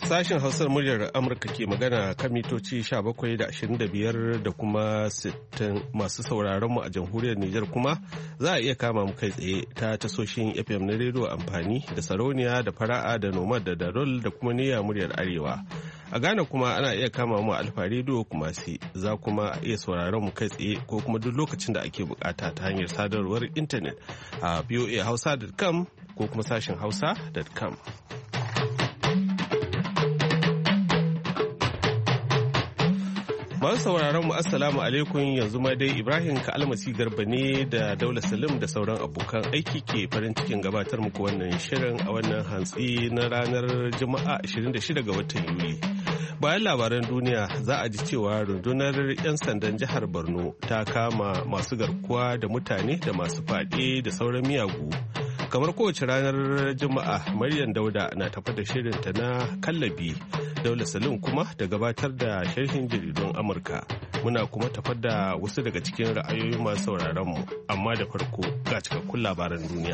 Sashen Hausar muryar Amurka ke magana kan mitoci 17 da 25 da kuma 60 masu sauraron mu a jamhuriyar Nijar kuma za a iya kama mu kai tsaye ta tasoshin FM na rediyo amfani da Sarauniya da Fara'a da Nomad da Darol da kuma Niyya muryar Arewa. A Ghana kuma ana iya kama mu a Alfa rediyo kuma za kuma iya sauraron mu kai tsaye ko kuma duk lokacin da ake bukata ta hanyar sadarwar intanet a voahausa.com ko kuma sashen hausa.com. Masu sauraron mu assalamu alaikum, yanzu ma dai Ibrahim Ka'almasi Garba ne da Daula Salim da sauran abokan aiki ke farin cikin gabatar muku wannan shirin a wannan hantsi na ranar Juma'a 26 ga watan Yuli. Bayan labaran duniya za a ji cewa rundunar 'yan sandan jihar Borno ta kama masu garkuwa da mutane da masu fyaɗe da sauran miyagu. Kamar kowace ranar Juma'a, Maryam Dauda na tafa da shirinta na kallabi. Daula Salim kuma da gabatar da sharhin jaridun Amurka. Muna kuma tafar da wasu daga cikin ra'ayoyin masu sauraronmu, amma da farko ga cikakkun labaran duniya.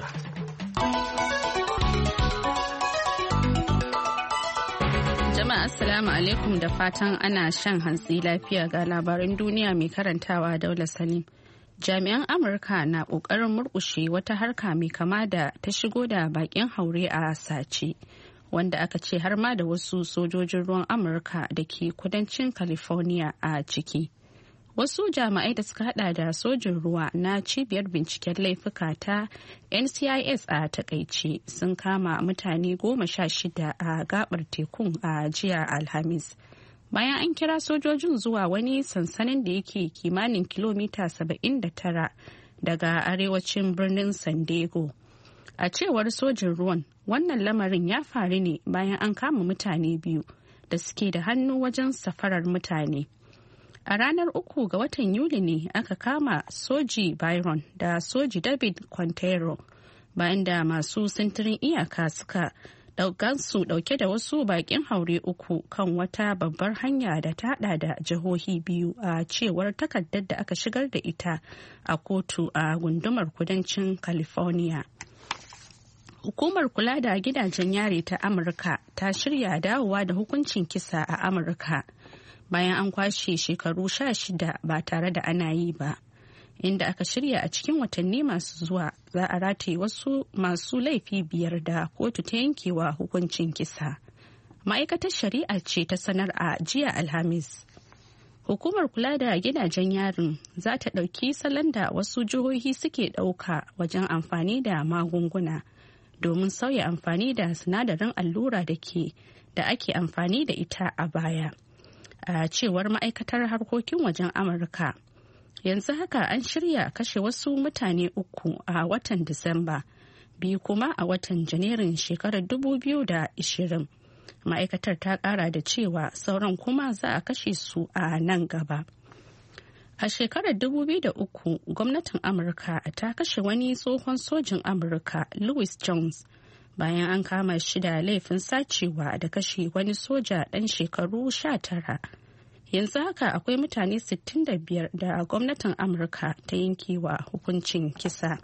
Jama'a assalamu alaikum da fatan ana shan hantsi lafiya ga labaran duniya mai karantawa Daula Salim. Jami'an Amurka na ƙoƙarin murƙushe wata harka mai kama da ta shigo da baƙin haure a sace. Wanda aka ce har ma da wasu sojojin ruwan Amurka da ke kudancin California a ciki. Wasu jami'ai da suka hada da sojin ruwa na cibiyar binciken laifuka ta NCIS a takaice sun kama mutane 16 a gabar tekun a jiya Alhamis. Bayan an kira sojojin zuwa wani sansanin da yake kimanin kilomita 79 daga arewacin birnin San Diego. A cewar sojin ruwan, wannan lamarin ya faru ne bayan an kama mutane biyu da suke da hannu wajen safarar mutane. A ranar 3 ga watan Yuli ne aka kama soji Byron da soji David Quintero bayan da masu sintirin iyaka suka su dauke da wasu bakin haure 3 kan wata babbar hanya da ta hada da jihohi biyu a cewar takardar da aka shigar da ita a kotu a gundumar kudancin California. Hukumar kula da gidajen yari ta Amurka ta shirya dawowa da hukuncin kisa a Amurka bayan an kwashe shekaru 16 ba tare da ana yi ba, inda aka shirya a cikin watanni masu zuwa za a rataye wasu masu laifi 5 da kotu ta yankewa hukuncin kisa. Ma'aikatar shari'a ce ta sanar a jiya Alhamis. Hukumar kula da gidajen yarin za ta ɗauki salon da wasu jihohi suke ɗauka wajen amfani da magunguna. Domin sauya amfani da sinadarin allura da ake amfani da ita a baya. A cewar ma'aikatar harkokin wajen Amurka, yanzu haka an shirya kashe wasu mutane 3 a watan Disamba, 2 kuma a watan Janairun shekarar 2020. Ma'aikatar ta kara da cewa sauran kuma za a kashe su a nan gaba. A shekarar 2003, gwamnatin Amurka ta kashe wani tsohon sojin Amurka, Louis Jones, bayan an kama shi da laifin sacewa da kashe wani soja ɗan shekaru 19. Yanzu haka akwai mutane 65 da gwamnatin Amurka ta yankewa hukuncin kisa.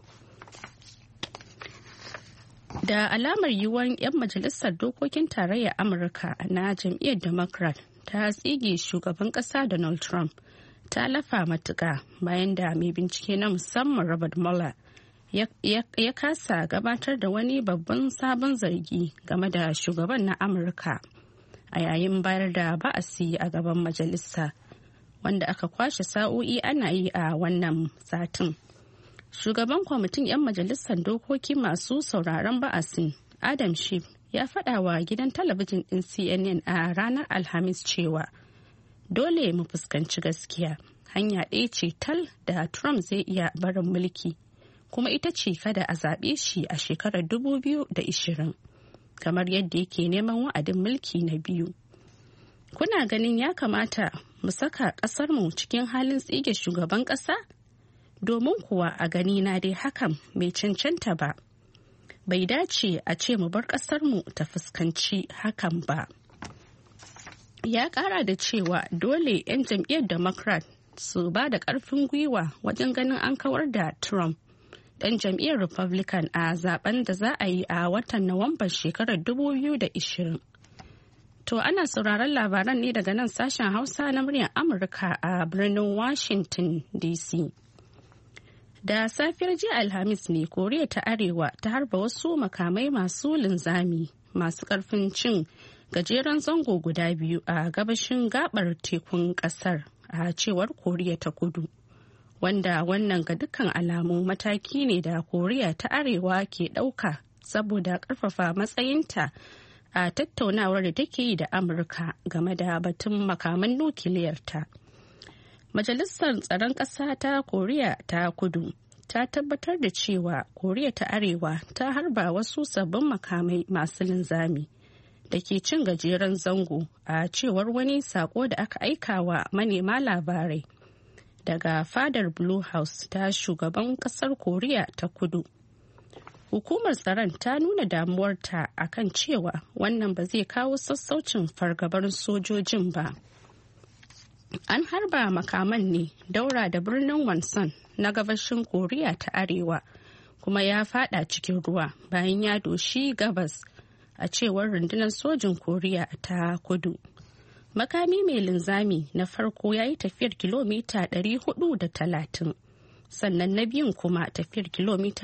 Da alamar yiwuwar 'yan majalisar dokokin tarayyar Amurka na jam'iyyar Democrat ta tsige shugaban ƙasa Donald Trump. Ta lafa matuƙa bayan da mai bincike na musamman Robert Mueller ya kasa gabatar da wani babban sabon zargi game da shugaban na Amurka a yayin bayar da ba'asi a gaban majalisa wanda aka kwashe sa'o'i ana yi a wannan satin. Shugaban kwamitin 'yan majalisar dokoki masu sauraron ba'asin Adam Schiff ya faɗa wa gidan talabijin ɗin CNN a ranar Alhamis cewa dole mu fuskanci gaskiya, hanya ɗaya ce tal da Trump zai iya barin mulki, kuma ita ce kada a zaɓe shi a shekarar 2020 kamar yadda yake neman wa'adin mulki na biyu. Kuna ganin ya kamata mu saka ƙasarmu cikin halin tsige shugaban ƙasa? Domin kuwa a gani na dai hakan bai cancanta ba. Bai dace a ce mu bar ƙasarmu ta fuskanci hakan ba. Ya ƙara da cewa dole 'yan jam'iyyar Democrat su ba da ƙarfin gwiwa wajen ganin an kawar da Trump, ɗan jam'iyyar Republican a zaben da za a yi a watan Nuwamban shekarar 2020. To ana sauraron labaran ne daga nan sashen Hausa na muryar Amurka a birnin Washington DC. Da safiyar jiya Alhamis ne Koriya ta Arewa ta harba wasu makamai masu linzami masu ƙarfin cin gajeren zango guda biyu a gabashin gabar tekun ƙasar a cewar Koriya ta Kudu. Wanda wannan ga dukkan alamu mataki ne da Koriya ta Arewa ke ɗauka saboda ƙarfafa matsayinta a tattaunawar da take yi da Amurka game da batun makaman nukiliyarta. Majalisar Tsaron Ƙasa ta Koriya ta Kudu ta tabbatar da cewa Koriya ta Arewa ta harba wasu sabbin makamai masu linzami da ke cin gajeren zango a cewar wani sako da aka aika wa manema labarai daga fadar Blue House ta shugaban ƙasar Koriya ta Kudu. Hukumar tsaron ta nuna damuwarta akan cewa wannan ba zai kawo sassaucin fargabar sojojin ba. An harba makaman ne daura da birnin Wonsan na gabashin Koriya ta Arewa kuma ya fada cikin ruwa bayan ya doshi gabas a cewar rundunar sojin Koriya ta Kudu. Makami mai linzami na farko ya yi tafiyar kilomita 430 sannan na biyun kuma tafiyar kilomita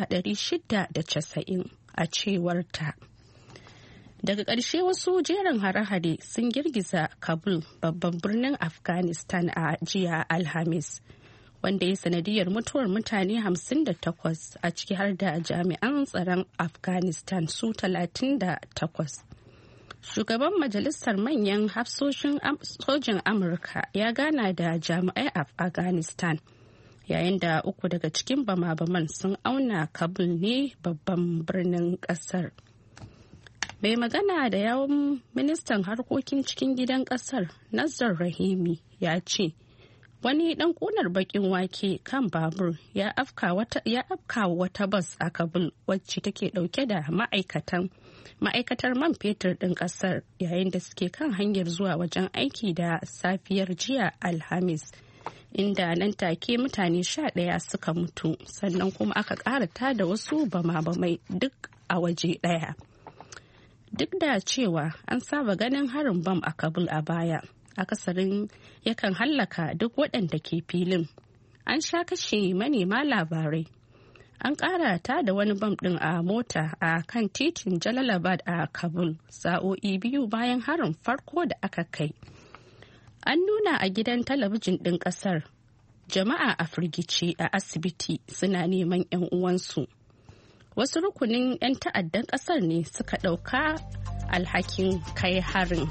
690 a cewar ta. Daga ƙarshe wasu jerin hare-hare sun girgiza Kabul babban birnin Afghanistan a jiya Alhamis, wanda ya sanadiyar mutuwar mutane 58 a ciki har da jami'an tsaron Afghanistan su 38. Shugaban Majalisar Manyan Hafsoshin Sojin Amurka ya gana da jami'ai a Afghanistan, yayin da uku daga cikin bama-baman sun auna Kabul ne babban birnin ƙasar. Mai magana da yawun ministan harkokin cikin gidan kasar Nazar Rahimi ya ce wani dan kunar bakin wake kan babur ya afka wata bas a Kabul wacce take dauke da ma'aikatar man fetur din kasar yayin da suke kan hanyar zuwa wajen aiki da safiyar jiya Alhamis, inda nan take mutane 11 suka mutu sannan kuma aka ƙara da wasu bama-bamai duk a waje ɗaya. Duk da cewa an saba ganin harin bam a Kabul a baya, akasarin yakan hallaka duk waɗanda ke filin. An sha kashe manema labarai. An ƙara ta da wani bam ɗin a mota a kan titin Jalalabad a Kabul sa'o'i biyu bayan harin farko da aka kai. An nuna a gidan talabijin ɗin ƙasar, jama'a a firgice a asibiti suna neman 'yan uwansu. Wasu rukunin 'yan ta'addan ƙasar ne suka ɗauka alhakin kai harin.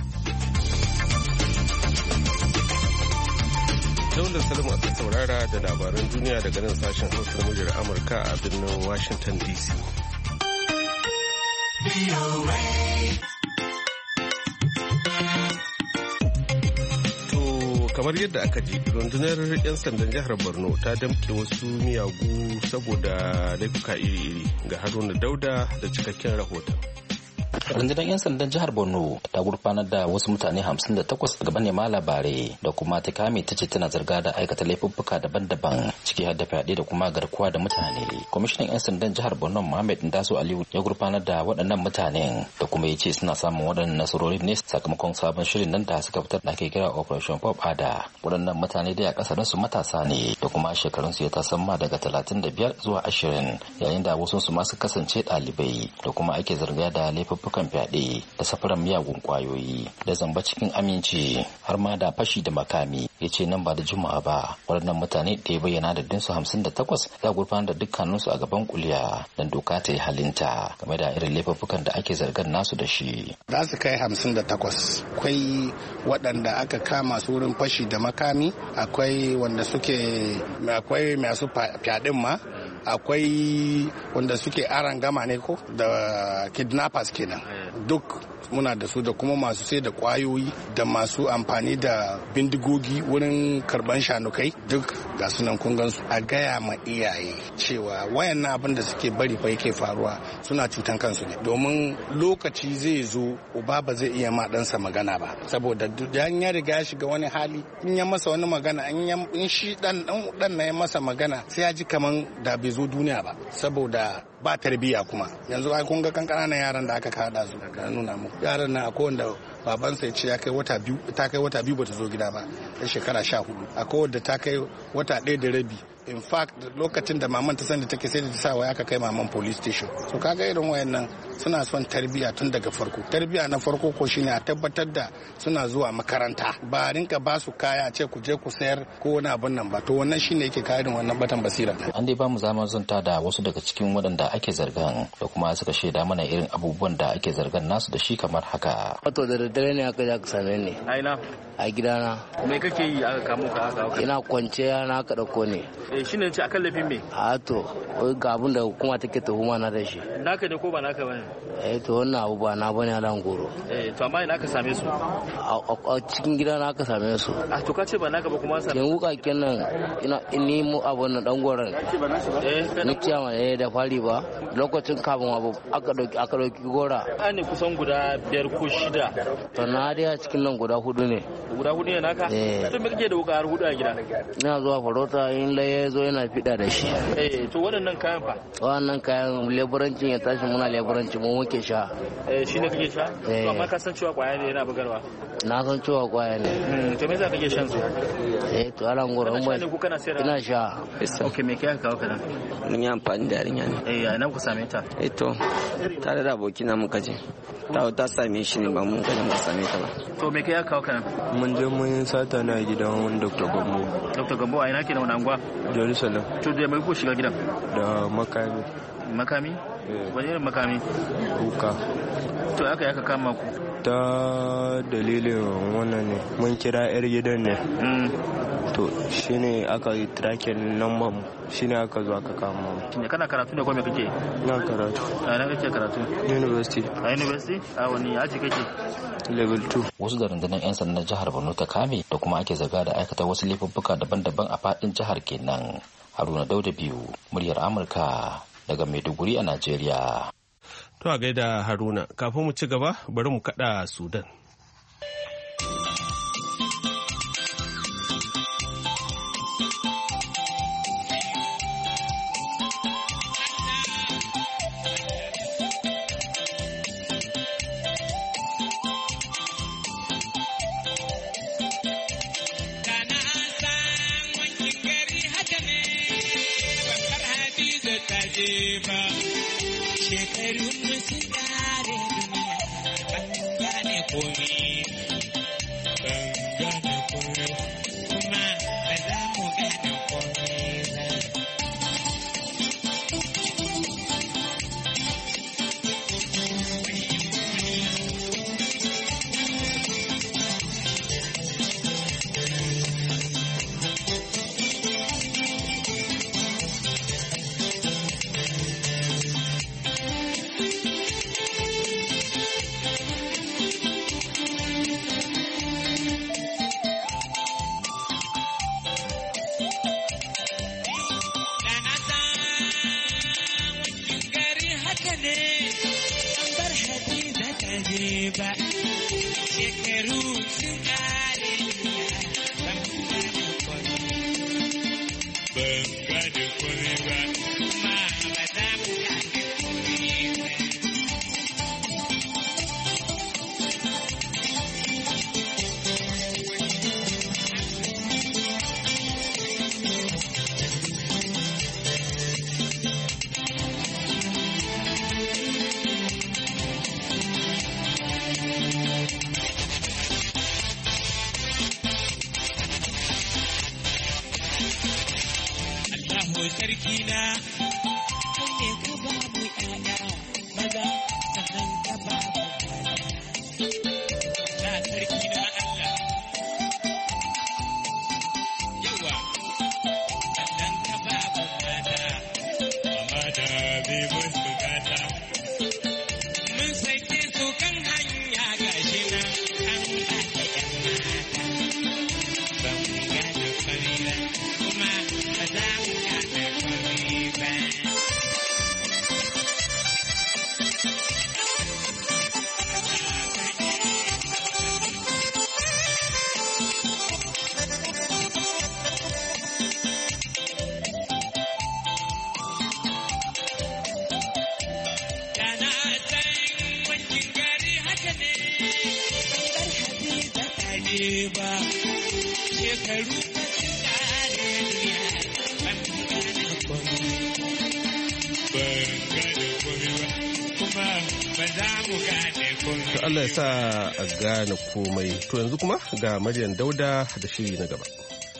Daular Salma aka saurara da labaran duniya daga nan sashen Hausa na muryar Amurka a birnin Washington DC. Kamar yadda aka ji, rundunar 'yan sandan jihar Borno ta damƙe wasu miyagu saboda laifuka iri-iri. Ga Haruna Dauda da cikakken rahoton. Rundunar 'yan sandan jihar Borno ta gurfanar da wasu mutane 58 gaban nema labarai da kuma ta kame ta ce tana zarga da aikata laifuffuka daban-daban ciki har da fyaɗe da kuma garkuwa da mutane. Kwamishinan 'yan sandan jihar Borno Muhammad Ndaso Aliyu ya gurfanar da waɗannan mutanen da kuma ya ce suna samun waɗannan nasarori ne sakamakon sabon shirin nan da suka fitar da ake kira Operation Pop Ada. Waɗannan mutane dai a ƙasarin su matasa ne da kuma shekarun su ya tasamma daga 35 zuwa 20 yayin da wasu su ma su kasance ɗalibai da kuma ake zarga da laifuffukan fyaɗe da safaran miyagun kwayoyi da zamba cikin aminci har ma da fashi da makami. Ya ce nan ba da juma'a ba waɗannan mutane da ya bayyana da dinsu 58 za gurfanar da dukkaninsu a gaban kuliya don doka ta yi halinta game da irin laifuffukan da ake zargar nasu da shi. Za su kai 58. Akwai waɗanda aka kama su wurin fashi da makami, akwai wanda akwai masu fyaɗin ma, akwai wanda suke aran gama ne ko da kidnappers kenan. Duk muna da su da kuma masu sai da kwayoyi da masu amfani da bindigogi wurin karban shanukai duk ga sunan kun gansu. A gaya ma iyaye cewa wayannan abin da suke bari fa yake faruwa suna cutan kansu ne, domin lokaci zai zo uba ba zai iya ma ɗansa magana ba saboda dan ya riga ya shiga wani hali. In ya masa wani magana in shi dan na ya masa magana sai ya ji kaman da bai zo duniya ba saboda ba tarbiyya. Kuma yanzu ai kun ga kankana yaran da aka kada su ka nuna mu yaran nan akwai wanda babansa ya ce ya kai wata biyu ta kai wata biyu bata zo gida ba ya shekara 14 akwai wanda ta kai wata 1 da rabi in fact lokacin da maman ta san da take sai da ta sa waya aka kai maman police station so kaga irin wayannan suna son tarbiya tun daga farko tarbiya na farko ko shine a tabbatar da suna zuwa makaranta ba rinka ba su kaya a ce ku je ku sayar ko wani abin nan ba to wannan shine yake kawo irin wannan batan basira an dai ba mu zaman zanta da wasu daga cikin waɗanda ake zargan da kuma suka shaida mana irin abubuwan da ake zargan nasu da shi kamar haka wato da daddare ne aka same ni a gidana me kake yi aka kamo ka aka ina kwance na aka dauko ne shine ce akan laifin me a to ga abin da hukuma take tuhuma na da shi naka ne ko ba naka bane to wannan abu ba na bane alan goro to amma ina ka same su a cikin gida na aka same su to ka ce ba naka ba kuma yan wuka kenan ina ni mu abun nan dan goron ni kiyama da fari ba lokacin kafin abu aka dauki gora ne kusan guda 5 ko 6 to na dai a cikin nan guda 4 ne naka to me kake da wuka har 4 a gida ina zuwa farauta in laye zo yana fida da shi to waɗannan kayan fa wannan kayan leburancin ya tashi muna leburanci mu muke sha shine kake sha to amma ka san cewa kwaya ne yana bugarwa na san cewa kwaya ne to me yasa kake shan su to alan goro ina sha okay me kai kawo kana mun yi amfani da yarinya ne nan ku same ta to tare da abokina muka je ta same shi ne ba mun kaje mu same ta ba to me kai kawo kana mun je mun sata na gidan Dr. Gambo. Dr. Gambo a ina ke da wani anguwa? Jerusalem. To da mai ko shiga gidan? Da makami. Makami? Wani irin makami? Wuka. To aka kama ku? Ta dalilin wannan ne mun kira 'yar gidan ne. To shine aka yi tracking number mu shine aka zo aka kama mu. Kana karatu ne ko me kake? Na karatu. A ina kake karatu? University. A university? A wani aji kake? Level 2. Wasu da rundunar 'yan sandan jihar Borno ta kame da kuma ake zarga da aikata wasu laifuffuka daban-daban a fadin jihar kenan. Haruna Dauda biyu, muryar Amurka daga Maiduguri a Najeriya. To a gaida Haruna, kafin mu ci gaba bari mu kada Sudan. gane ba shekaru To Allah ya sa a gane komai. To yanzu kuma ga Maryam Dauda da shiri na gaba.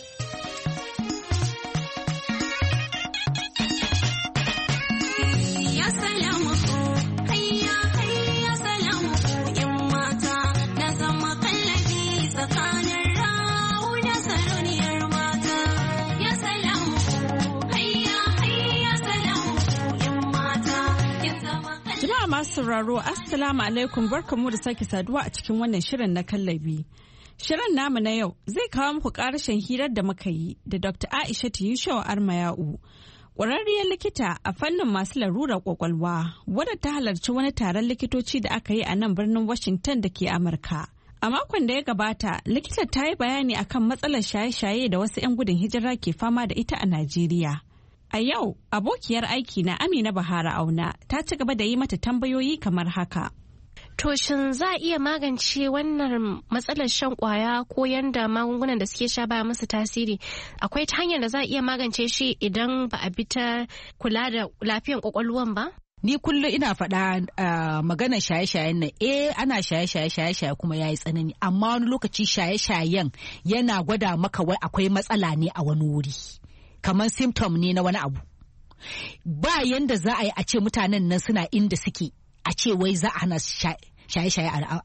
sauraro assalamu alaikum barkamu da sake saduwa a cikin wannan shirin na kallabi. Shirin namu na yau zai kawo muku karashin hirar da muka yi da Dr. Aisha Yushau Armayau, ƙwararriyar likita a fannin masu larurar kwakwalwa wadda ta halarci wani taron likitoci da aka yi a nan birnin Washington da ke Amurka. A makon da ya gabata, likitar ta yi bayani akan matsalar shaye-shaye da wasu 'yan gudun hijira ke fama da ita a Najeriya. A yau, abokiyar aiki na Amina Bahara Auna ta ci gaba da yi mata tambayoyi kamar haka. To shin za a iya magance wannan matsalar shan kwaya ko yanda magungunan da suke sha baya musu tasiri? Akwai ta hanyar da za a iya magance shi idan ba a bi ta kula da lafiyar kwakwalwan ba? Ni kullum ina faɗa maganar shaye-shayen nan ana shaye-shaye kuma yayi tsanani, amma wani lokaci shaye-shayen yana gwada maka wai akwai matsala ne a wani wuri. Kamar symptom ne na wani abu. Ba yanda za a yi a ce mutanen nan suna inda suke a ce wai za a hana shaye-shaye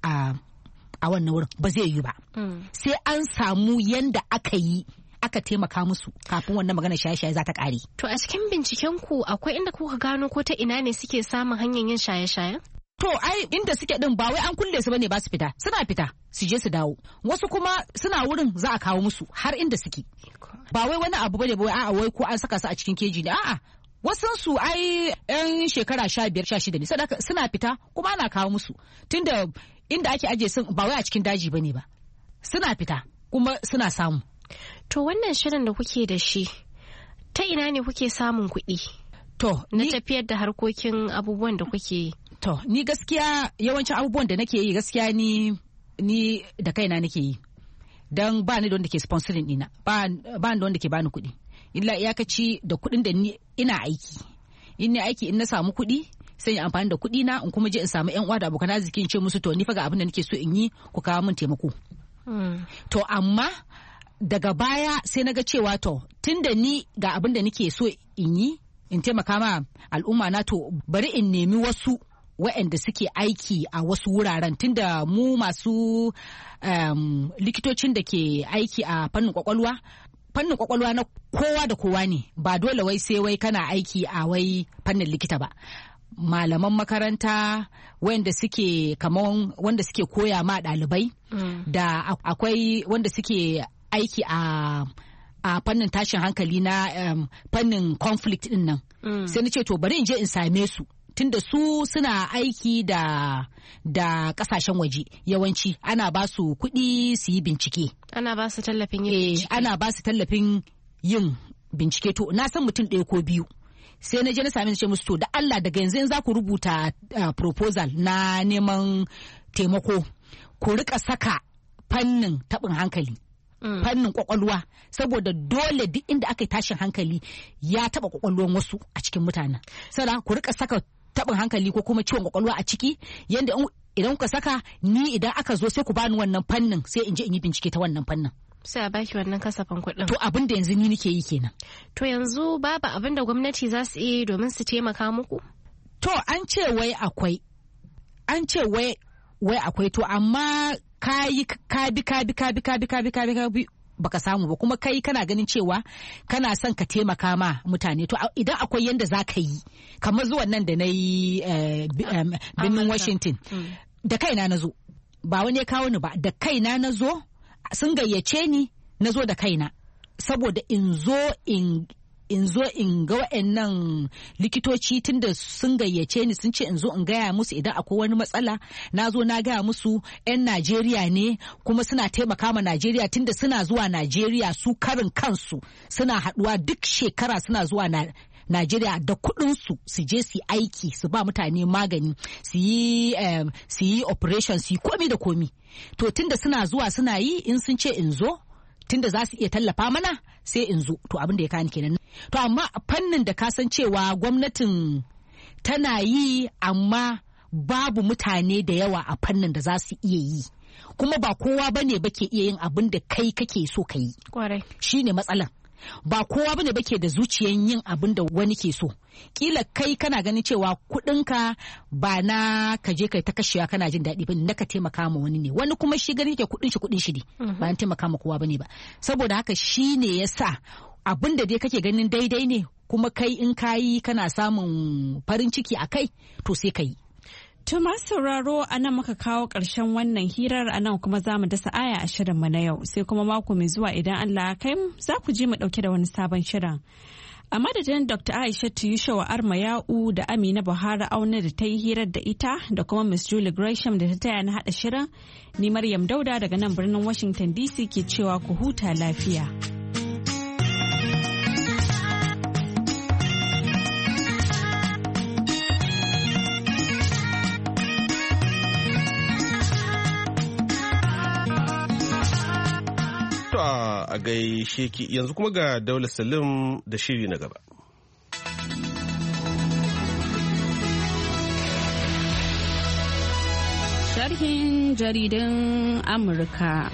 a wannan wurin ba zai yi ba. Sai an samu yanda aka yi aka taimaka musu kafin wannan magana shaye-shaye za ta ƙare. To a cikin binciken ku akwai inda kuka gano ko ta ina ne suke samun hanyar yin shaye-shaye? To ai inda suke din ba wai an kulle su bane ba su fita, suna fita su je su dawo. Wasu kuma suna wurin za a kawo musu har inda suke. Ba wai wani abu bane ba a'a wai ko an saka su a cikin keji ne a'a. Wasu su ai yan shekara 15-16 ne sadaka suna fita kuma ana kawo musu. Tunda inda ake aje sun ba wai a cikin daji bane ba. Suna fita kuma suna samu. To wannan shirin da kuke da shi ta ina ne kuke samun kuɗi? To na tafiyar da harkokin abubuwan da kuke yi. To ni gaskiya yawancin abubuwan da nake yi gaskiya ni da kaina nake yi. Don ba ni da wanda ke sponsoring ɗina, ba ni da wanda ke bani kuɗi. Illa iyakaci da kuɗin da ni ina aiki. In ni aiki in na samu kuɗi sai in amfani da kuɗi na in kuma je in samu ƴan uwa da abokan arziki in ce musu to ni fa ga abin da nake so in yi ku kawo min taimako. To amma daga baya sai na ga cewa to tunda ni ga abin da nake so in yi in taimaka ma al'umma na to bari in nemi wasu waɗanda suke aiki a wasu wuraren tunda mu masu likitocin da ke aiki a fannin kwakwalwa na kowa da kowa ne ba dole wai sai wai kana aiki a wai fannin likita ba. Malaman makaranta wanda suke kaman wanda suke koya ma ɗalibai da akwai wanda suke aiki a fannin tashin hankali na fannin conflict din nan. Sai na ce to bari in je in same su tunda su suna aiki da kasashen waje yawanci ana ba su kuɗi su yi bincike. Ana ba su tallafin yin bincike. Ana ba su tallafin yin bincike to na san mutum ɗaya ko biyu. Sai na je na sami ce musu to da Allah daga yanzu in za ku rubuta proposal na neman taimako ku rika saka fannin taɓin hankali. Fannin kwakwalwa saboda dole duk inda aka yi tashin hankali ya taba kwakwalwan wasu a cikin mutanen. Sada ku rika saka tabin hankali ko kuma ciwon kwakwalwa a ciki yanda idan kuka saka ni idan aka zo sai ku bani wannan fannin sai in je in yi bincike ta wannan fannin. Sai a baki wannan kasafin kuɗin. To abin da yanzu ni nake yi kenan. To yanzu babu abin da gwamnati za su yi domin su taimaka muku? To an ce wai akwai. An ce wai akwai to amma ka bi baka samu ba kuma kai kana ganin cewa kana son ka taimaka ma mutane to idan akwai yanda za ka yi kamar zuwan nan da na yi birnin Washington da kaina na zo ba wani ya kawo ni ba da kaina na zo sun gayyace ni na zo da kaina saboda in zo in ga wa'annan likitoci tunda sun gayyace ni sun ce in zo in gaya musu idan akwai wani matsala na zo na gaya musu 'yan Najeriya ne kuma suna taimaka ma Najeriya tunda suna zuwa Najeriya su karin kansu suna haduwa duk shekara suna zuwa Najeriya da kuɗinsu su je su aiki su ba mutane magani su yi operation su yi komi da komi. To tunda suna zuwa suna yi in sun ce in zo tunda za su iya tallafa mana sai in zo to abin da ya kani kenan. To amma fannin da ka san cewa gwamnatin tana yi amma babu mutane da yawa a fannin da za su iya yi. Kuma ba kowa bane ba ke iya yin abin da kai kake so ka yi. Shi ne matsalan. Ba kowa bane ba ke da zuciyan yin abin da wani ke so. Kila kai kana ganin cewa kuɗinka ba na ka je kai ta kashewa kana jin daɗi bane na ka taimaka ma wani ne. Wani kuma shi gani ke kuɗin shi ne. Ba na taimaka ma kowa bane ba. Saboda haka shi ne ya sa abin da dai kake ganin daidai ne kuma kai in kayi kana samun farin ciki a kai to sai ka yi. To masu sauraro a nan muka kawo ƙarshen wannan hirar a nan kuma za mu dasa aya a shirinmu na yau sai kuma mako mai zuwa idan Allah ya kai za ku ji mu ɗauke da wani sabon shirin. A madadin Dr. Aisha Yushawa Armayau da Amina Buhari Auna da ta yi hirar da ita da kuma Miss Julie Gresham da ta taya na haɗa shirin, ni Maryam Dauda daga nan birnin Washington DC ke cewa ku huta lafiya. A gaishe ki yanzu kuma ga Daula Salim da shiri na gaba. Sharhin jaridan Amurka.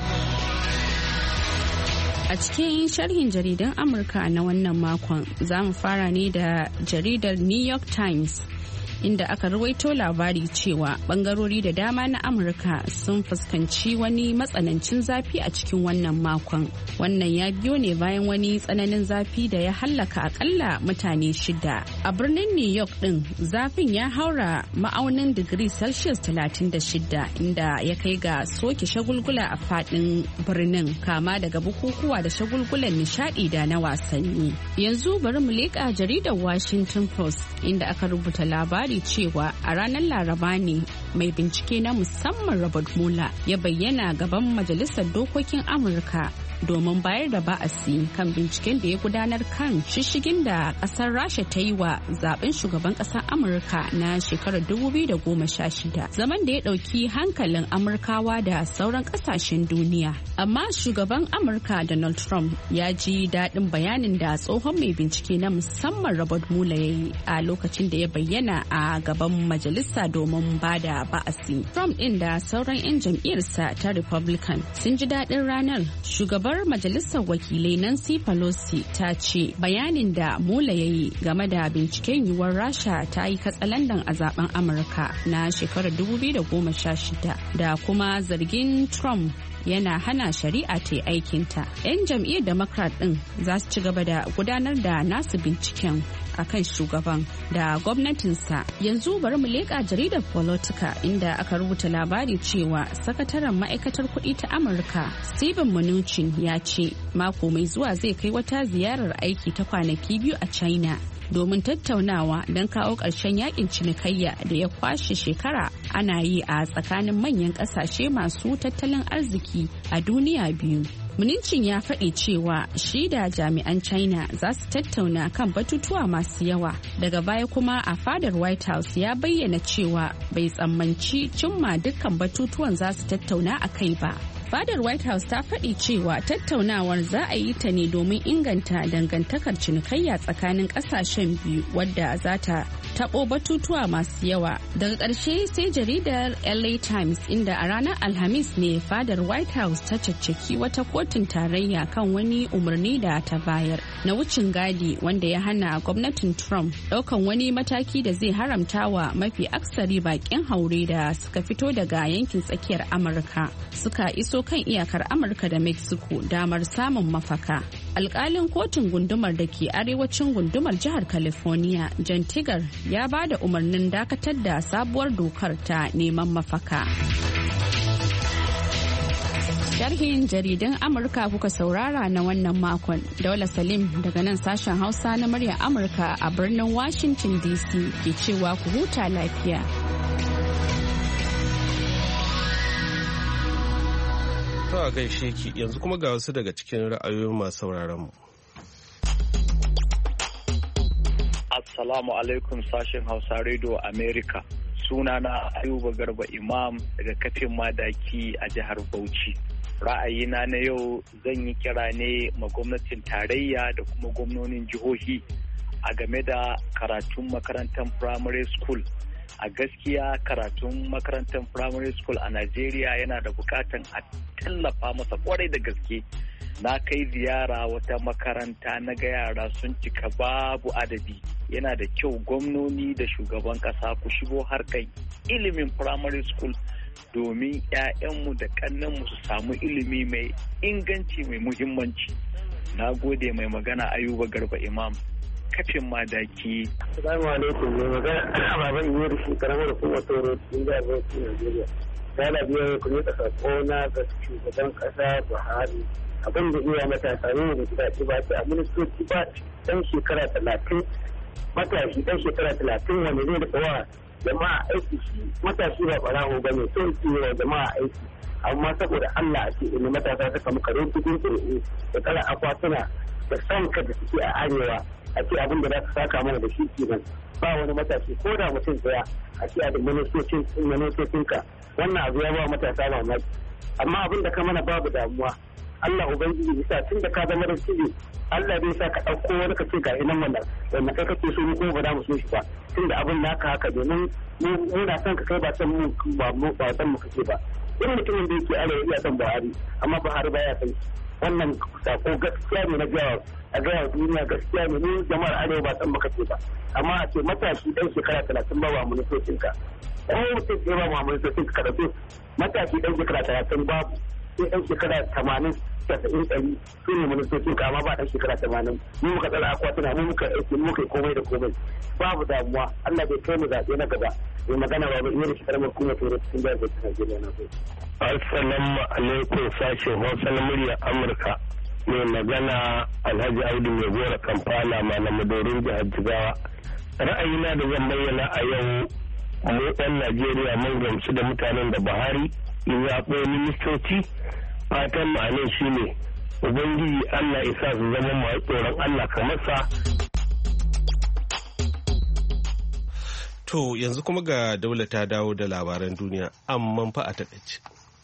A cikin sharhin jaridan Amurka na wannan makon za mu fara ne da jaridar New York Times. Inda aka rawaito labari cewa bangarori da dama na Amurka sun fuskanci wani matsanancin zafi a cikin wannan makon. Wannan ya biyo ne bayan wani tsananin zafi da ya hallaka akalla mutane 6. A birnin New York din zafin ya haura ma'aunin digiri Celsius 36 inda ya kai ga soke shagulgula a fadin birnin kama daga bukukuwa da shagulgulan nishadi da na wasanni. Yanzu bari mu leƙa jaridar Washington Post inda aka rubuta labari cewa a ranar Laraba ne mai bincike na musamman Robert Mueller ya bayyana gaban Majalisar Dokokin Amurka domin bayar da ba'asi kan binciken da ya gudanar kan shishigin da kasar Rasha ta yi wa zaben shugaban kasar Amurka na shekarar 2016, zaman da ya dauki hankalin Amurkawa da sauran kasashen duniya. Amma shugaban Amurka Donald Trump ya ji daɗin bayanin da tsohon mai bincike na musamman Robert Mueller ya yi a lokacin da ya bayyana a gaban majalisa domin ba da ba'asi. Trump ɗin da sauran 'yan jam'iyyarsa ta Republican sun ji daɗin ranar. Shugaban majalisar wakilai Nancy Pelosi ta ce bayanin da Mueller ya yi game da binciken yiwuwar Rasha ta yi katsalandan a zaben Amurka na shekarar 2016 da kuma zargin Trump yana hana shari'a ta yi aikinta. 'Yan jam'iyyar Democrat ɗin za su ci gaba da gudanar da nasu binciken akan shugaban da gwamnatinsa. Yanzu bari mu leƙa jaridar Politica inda aka rubuta labari cewa sakataren ma'aikatar kuɗi ta Amurka Steven Mnuchin ya ce mako mai zuwa zai kai wata ziyarar aiki ta kwanaki 2 a China domin tattaunawa don kawo ƙarshen yakin cinikayya da ya kwashe shekara ana yi a tsakanin manyan ƙasashe masu tattalin arziki a duniya biyu. Mnuchin ya faɗi cewa shi da jami'an China za su tattauna kan batutuwa masu yawa. Daga baya kuma a fadar White House ya bayyana cewa bai tsammanci cimma dukkan batutuwan za su tattauna a kai ba. Fadar White House ta faɗi cewa tattaunawar za a yi ta ne domin inganta dangantakar cinikayya tsakanin ƙasashen biyu wadda za ta taɓo batutuwa masu yawa. Daga ƙarshe sai jaridar LA Times inda a ranar Alhamis ne fadar White House ta caccaki wata kotun tarayya kan wani umarni da ta bayar na wucin gadi wanda ya hana gwamnatin Trump ɗaukan wani mataki da zai haramta wa mafi aksari baƙin haure da suka fito daga yankin tsakiyar Amurka suka iso kan iyakar Amurka da Mexico damar samun mafaka. Alƙalin kotun gundumar da ke arewacin gundumar jihar California, Jan Tigar, ya ba da umarnin dakatar da sabuwar dokar ta neman mafaka. Sharhin jaridan Amurka kuka saurara na wannan makon. Daula Salim daga nan sashen Hausa na muryar Amurka a birnin Washington DC ke cewa ku huta lafiya. To a gaishe ki yanzu kuma ga wasu daga cikin ra'ayoyin masu sauraron mu. Assalamu alaikum sashen Hausa Radio America. Sunana Ayuba Garba Imam daga kafin madaki a jihar Bauchi. Ra'ayina na yau zan yi kira ne ma gwamnatin tarayya da kuma gwamnonin jihohi a game da karatun makarantar primary school. A gaskiya karatun makarantar primary school a Najeriya yana da bukatan a tallafa masa kwarai da gaske. Na kai ziyara wata makaranta na ga yara sun cika babu adadi. Yana da kyau gwamnoni da shugaban kasa ku shigo harkar ilimin primary school domin 'ya'yanmu da kannanmu su samu ilimi mai inganci mai muhimmanci. Na gode mai magana Ayuba Garba Imam. Kafin madaki. Assalamu alaikum. Mai magana baban yi da shi karamar hukumar Toro cikin jihar Bauchi Najeriya. Yana biyan ku ne da sakona ga shugaban kasa Buhari. Abin da iya matasa ne da gidaje ba ta ministoci ba dan shekara 30 matashi dan shekara 30 wanda zai da wa jama'a aiki shi matashi ba barawo ba ne sai ki wa jama'a aiki amma saboda Allah a ce ina matasa suka muka rubutun tsoro da kala akwatuna da sanka da suke a arewa a ce abin da za ka saka mana da shi kenan ba wani matashi ko da mutum daya a ce a da ministocinka wannan abu ya ba matasa mamaki amma abin da ka mana babu damuwa Allah ubangiji bisa tun da ka zama da cibi Allah zai sa ka ɗauko wani ka ce ga inan wannan kai kake so ko ba za mu so shi ba tun da abin naka haka domin mu na son ka kai ba san mu ba san mu kake ba irin mutumin da yake arewa iya son Buhari amma Buhari baya san wannan sako gaskiya ne na gaya duniya gaskiya ne mu jama'ar arewa ba san mu kake ba amma a ce matashi dan shekara 30 ba wa ministocinka ko mutum ya ba wa ministocinka ka dauke matashi dan shekara 30 babu sai dan shekara 80 90 su ne ministocin kama ba dan shekara 80 mu muka tsara akwatuna mu muka aiki mu kai komai da komai babu damuwa Allah bai kai mu zaɓe na gaba mai magana ba bai yi shekarar mai kuma tore cikin jihar Bauchi Najeriya na so. Assalamu alaikum sashen Hausa na muryar Amurka mai magana Alhaji Audu mai gora Kampala malamadorin jihar Jigawa. Ra'ayina da zan bayyana a yau mu ɗan Najeriya mun gamsu da mutanen da Buhari in zaɓo ministoci fatan ma'anin shi ne ubangiji Allah isa su zama masu tsoron Allah kamar sa. To yanzu kuma ga Daula ta dawo da labaran duniya amma fa a taƙaice.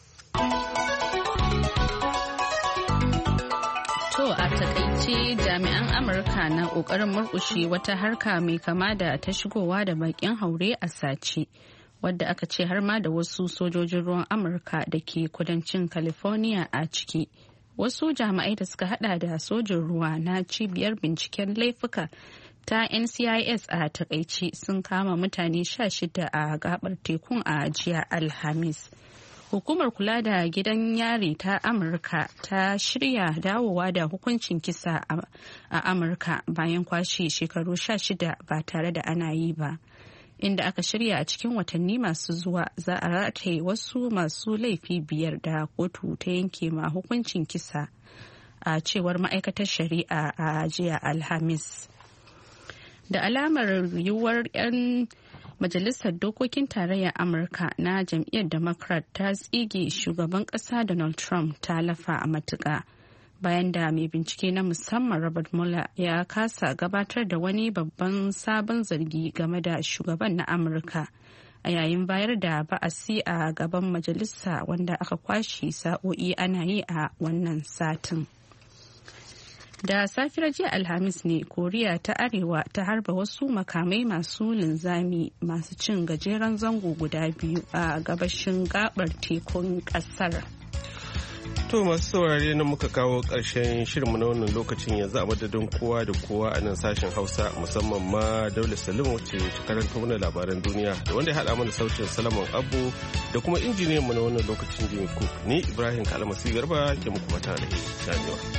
To a takaice jami'an Amurka na ƙoƙarin murƙushe wata harka mai kama da ta shigowa da baƙin haure a sace. Wadda aka ce har ma da wasu sojojin ruwan Amurka da ke kudancin California a ciki. Wasu jami'ai da suka hada da sojin ruwa na cibiyar binciken laifuka ta NCIS a takaici sun kama mutane 16 a gabar tekun a jiya Alhamis. Hukumar kula da gidan yari ta Amurka ta shirya dawowa da hukuncin kisa a Amurka bayan kwashe shekaru 16 ba tare da ana yi ba. Inda aka shirya a cikin watanni masu zuwa za a rataye wasu masu laifi 5 da kotu ta yanke ma hukuncin kisa a cewar ma'aikatar shari'a a jiya Alhamis. Da alamar yiwuwar 'yan majalisar dokokin tarayyar Amurka na jam'iyyar Democrat ta tsige shugaban ƙasa Donald Trump ta lafa a matuƙa. Bayan da mai bincike na musamman Robert Mueller ya kasa gabatar da wani babban sabon zargi game da shugaban na Amurka a yayin bayar da ba'asi a gaban majalisa wanda aka kwashe sa'o'i ana yi a wannan satin. Da safiyar jiya Alhamis ne Koriya ta Arewa ta harba wasu makamai masu linzami masu cin gajeren zango guda 2 a gabashin gabar tekun kasar. To masu saurare nan muka kawo ƙarshen shirinmu na wannan lokacin yanzu a madadin kowa da kowa a nan sashen Hausa musamman ma Daula Salim wacce ta karanta mana labaran duniya da wanda ya haɗa mana sautin Salaman Abu da kuma injiniyanmu na wannan lokacin Jimmy Cook ni Ibrahim Kalmasi Garba ke muku mata da